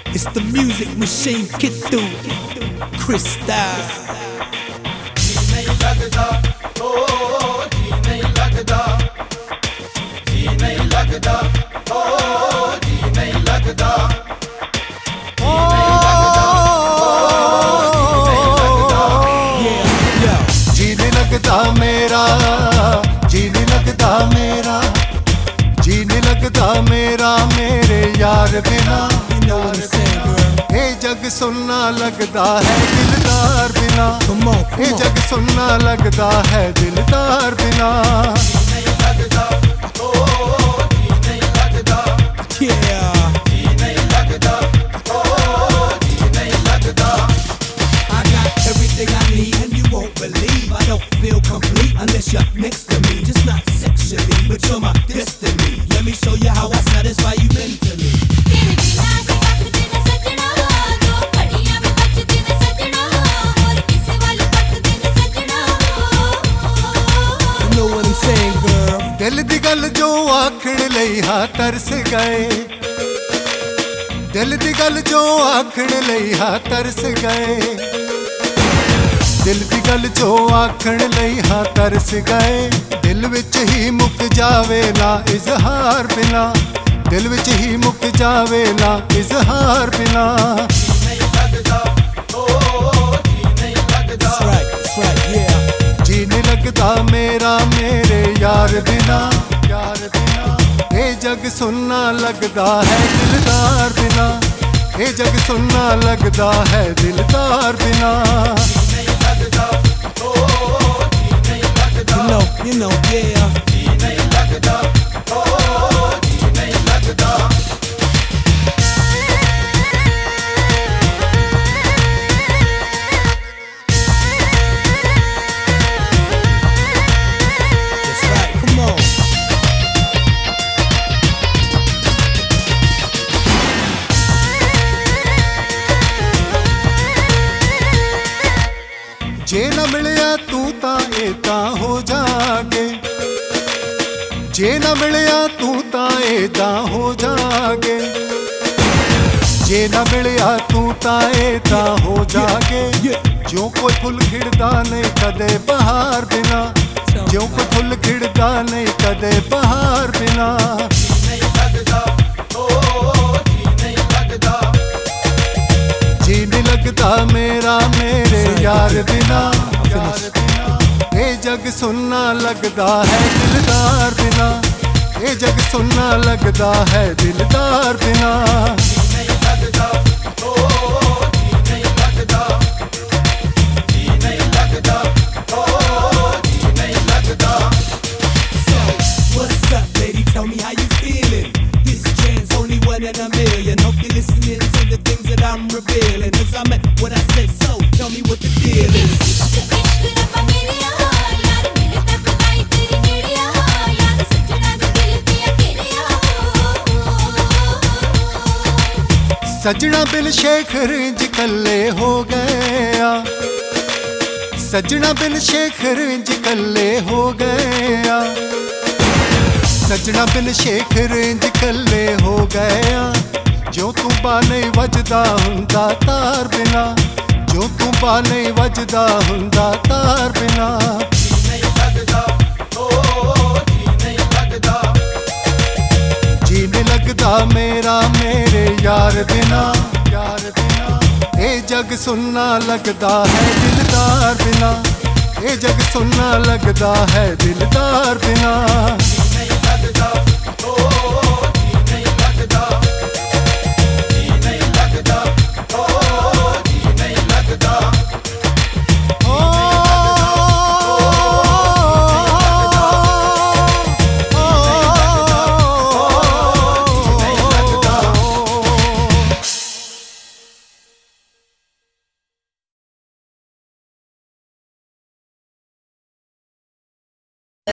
It's the music machine get through. Chris Styles. जी नहीं लगता, ओ जी नहीं लगता, जी नहीं लगता, ओ जी नहीं लगता, जी नहीं लगता, ओ जी नहीं लगता। जी नहीं लगता मेरा, जी नहीं लगता मेरा, जी नहीं लगता मेरा मेरे यार बिना। You know what I'm saying, girl? ये जग सुनना लगता है दिलदार बिना। Come on, come ये on. जग सुनना लगता है दिलदार बिना। जी नहीं लगता, ओ जी नहीं लगता, Yeah. जी नहीं लगता, ओ जी नहीं लगता। I got everything I need and you won't believe I don't feel complete unless you're next to me. Just not sexually, but you're my destiny. Let me show you how I satisfy you mentally. तेरे बिना से वक्त दिन सजना हो, दो घड़ियां में बच दिन सजना हो, और किसे वाले वक्त दिन सजना हो। You know what I'm saying, girl? दिल दी गल जो आखण लई हाँ तरस गए, दिल दी गल जो आखण लई हाँ तरस गए, दिल दी गल जो आखण लई हाँ तरस गए। दिल विच ही मुक जावे ना इजहार बिना, दिल विच ही मुक जावे ना इजहार बिना। जी नहीं लगता, ओ जी नहीं लगता। That's right, yeah. जी नहीं लगता मेरा मेरे यार बिना, यार बिना। ये जग सुनना लगता है दिलदार बिना, ये जग सुनना लगता है दिलदार बिना। नहीं लगता, ओ जी नहीं लगता, You know, yeah. जी नहीं लगता, ओ जी नहीं लगता। That's right, come on. जे न मिलिया तू तां ए तां हो जागे, जे न मिलिया तू तां ए तां हो जागे, जे न मिलिया तू तां ए तां हो जागे। ज्यों कोई फुल खिड़दा नहीं कदे बहार बिना, ज्यों कोई फुल खिड़दा नहीं कदे बहार बिना। जी नहीं लगता, ओ जी नहीं लगता, जी नहीं लगता मेरा मेरे यार बिना, यार बिना। ये जग सुनना लगता है दिलदार बिना, ये जग सुनना लगता है दिलदार बिना। जी नहीं लगता, ओ जी नहीं लगता, जी नहीं लगता, ओ जी नहीं लगता। So, what's up, lady? Tell me how you feeling. This jam's only one in a million. Hope you're listening to the things that I'm revealing. Cause I meant what I said, so tell me what the deal is. इश्क इश्क रब्बा मेरिया हो, यार मिले तक आई तेरी नेड़िया हो, यार सजना दे दिल दिया केरिया हो। सजना बिन शेखर इंज कल्ले हो गया, सजना बिन शेखर इंज कल्ले हो गया, सजना बिन शेखर इंज कल्ले हो गया। जो तू बा नहीं वजदा हुंदा तार बिना, जो तू बा नहीं वजदा हुंदा तार बिना। जी नहीं लगता, ओ जी नहीं लगता, जी नहीं लगता मेरा मेरे यार बिना, यार बिना। ये जग सुनना लगता है दिलदार बिना, ये जग सुनना लगता है दिलदार बिना। जी नहीं लगता, ओ